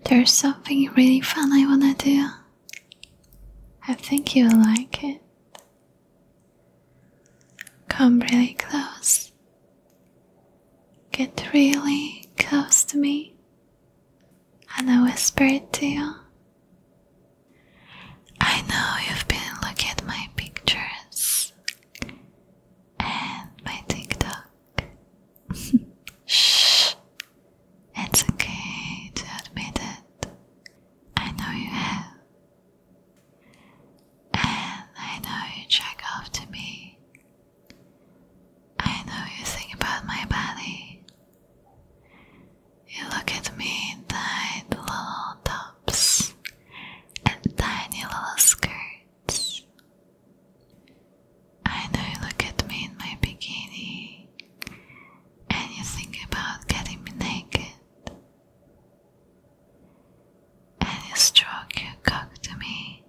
There's something really fun I wanna do. I think you'll like it. Come really close. Get really close to me, and I whisper it to you. I know you've been looking at my pictures and my TikTok. Shh, it's okay to admit it. I know you have. And I know you check off to me. I know you think about my body. You look at me in tight little tops and tiny little skirts. I know you look at me in my bikini and you think about getting me naked. And you stroke your cock to me.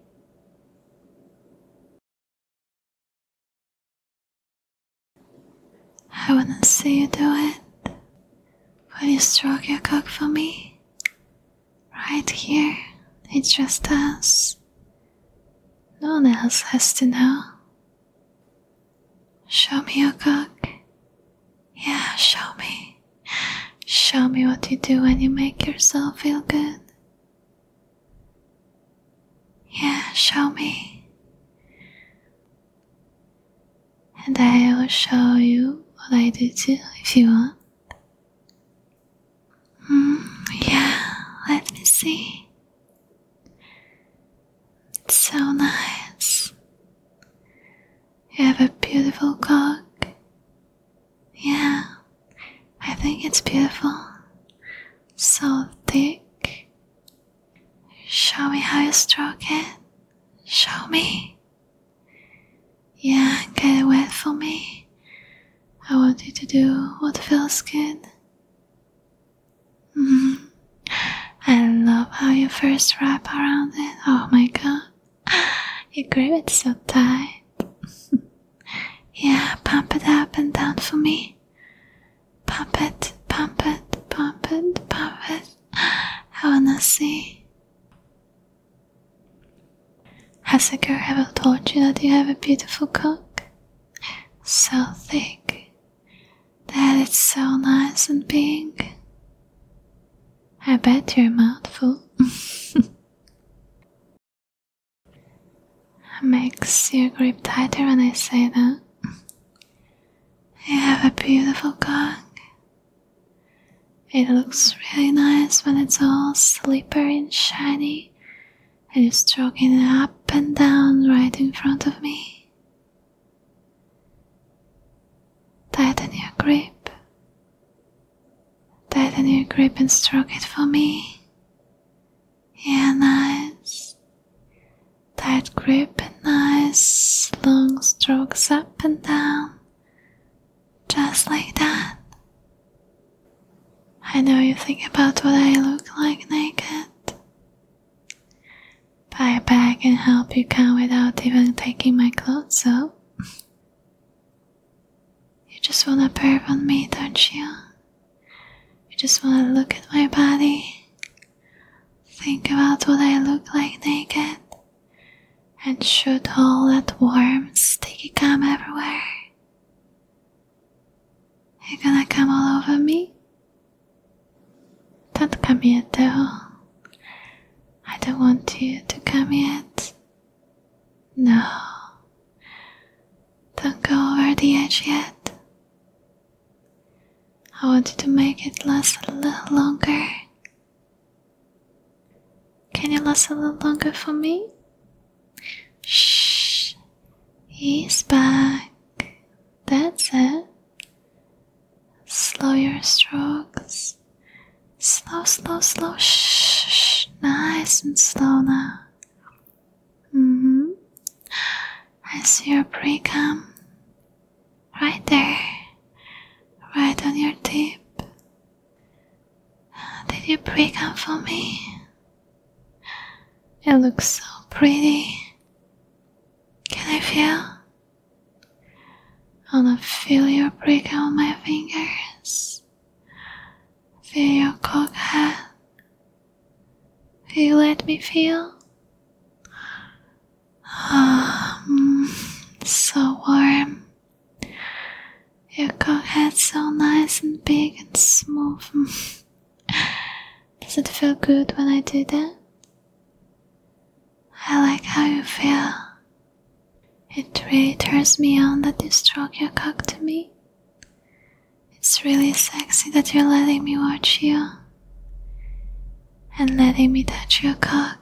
I wanna see you do it. Will you stroke your cock for me? Right here, it's just us. No one else has to know. Show me your cock. Yeah, show me. Show me what you do when you make yourself feel good. Yeah, show me. And I will show you what I do too if you want. Yeah, let me see. It's so nice. You have a beautiful cock. Yeah, I think it's beautiful. So thick. Show me how you stroke it. Show me. Yeah, get it wet for me. I want you to do what feels good. I love how you first wrap around it. Oh my god. You grip it so tight. Yeah, pump it up and down for me. Pump it, pump it, pump it, pump it. I wanna see. Has a girl ever told you that you have a beautiful cock? So thick that it's so nice and big. I bet you're a mouthful. Makes your grip tighter when I say that. You have a beautiful cock. It looks really nice when it's all slippery and shiny and you're stroking it up and down right in front of me. Tighten your grip. Tighten your grip and stroke it for me. Yeah, nice. Tight grip and nice long strokes up and down. Just like that. I know you think about what I look like naked. But I bet I can help you come without even taking my clothes off. You just wanna perv on me, don't you? You just wanna look at my body, think about what I look like naked, and shoot all that warm, sticky cum everywhere. You're gonna come all over me? Don't come yet though. I don't want you to come yet. No. Don't go over the edge yet. I want you to make it last a little longer. Can you last a little longer for me? Shh. Ease back. That's it. Slow your strokes. Slow, slow, slow. Shh. Nice and slow now. I see your pre-cum. Right there. Right on your tip. Did you pre-cum for me? It looks so pretty. Can I feel? I wanna feel your pre-cum on my fingers. Feel your cock head. Will you let me feel? So warm. Your cock head's so nice and big and smooth. Does it feel good when I do that? I like how you feel. It really turns me on that you stroke your cock to me. It's really sexy that you're letting me watch you and letting me touch your cock.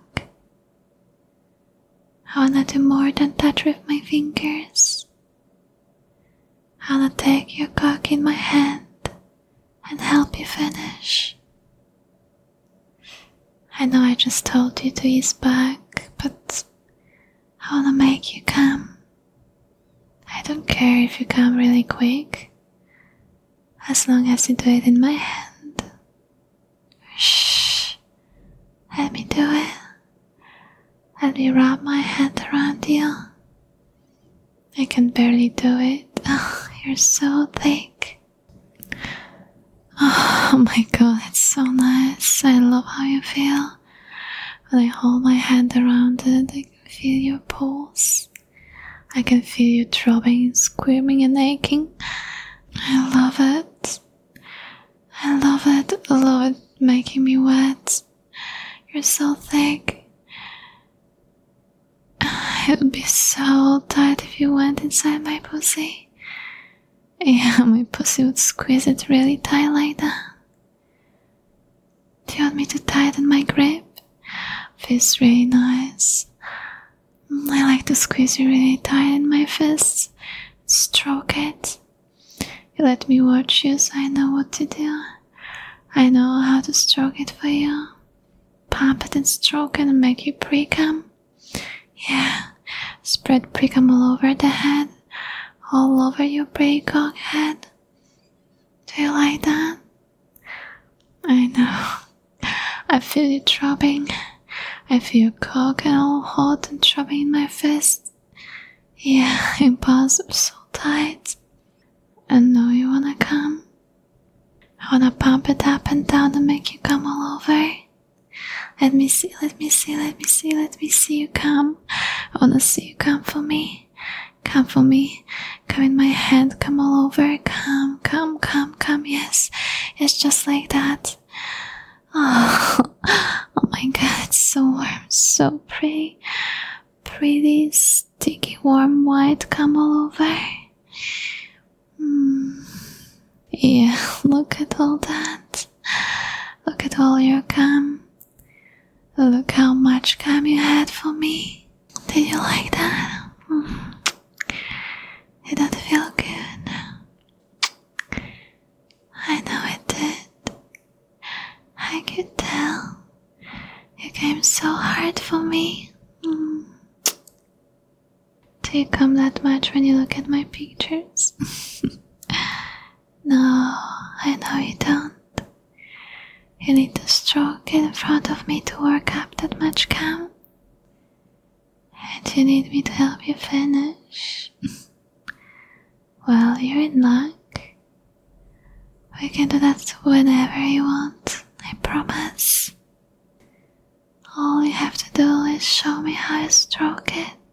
I wanna do more than touch with my fingers. I wanna take your cock in my hand and help you finish. I know I just told you to ease back, but I wanna make you come. I don't care if you come really quick, as long as you do it in my hand. Shh, let me do it. Let me wrap my hand around you. I can barely do it. Oh, you're so thick. Oh my god, it's so nice. I love how you feel. When I hold my hand around it, I can feel your pulse. I can feel you throbbing, screaming and aching. I love it. I love it. I love it making me wet. You're so thick. It would be so tight if you went inside my pussy. Yeah, my pussy would squeeze it really tight like that. Do you want me to tighten my grip? Feels really nice. I like to squeeze you really tight in my fists. Stroke it. You let me watch you so I know what to do. I know how to stroke it for you. Pump it and stroke it and make you pre-cum. Yeah, spread pre-cum all over the head, all over your pre-cock head. Do you like that? I know. I feel you throbbing. I feel your cock all hot and throbbing in my fist. Yeah, your balls are so tight. I know you wanna come. I wanna pump it up and down and make you come all over. Let me see, let me see, let me see, let me see you come. I wanna see you come for me. Come for me. Come in my hand, come all over. Come, come, come, come, yes. It's just like that. Oh my god, it's so warm, so pretty. Pretty, sticky, warm, white, come all over. Yeah, look at all that. Look at all your cum. Look how much cum you had for me. Did you like that? Did that feel good? I know it did. I could tell. You came so hard for me. Do you come that much when you look at my pictures? No, I know you don't. You need to stroke it in front of me to work up that much cum. And you need me to help you finish. Well, you're in luck. We can do that whenever you want, I promise. All you have to do is show me how you stroke it.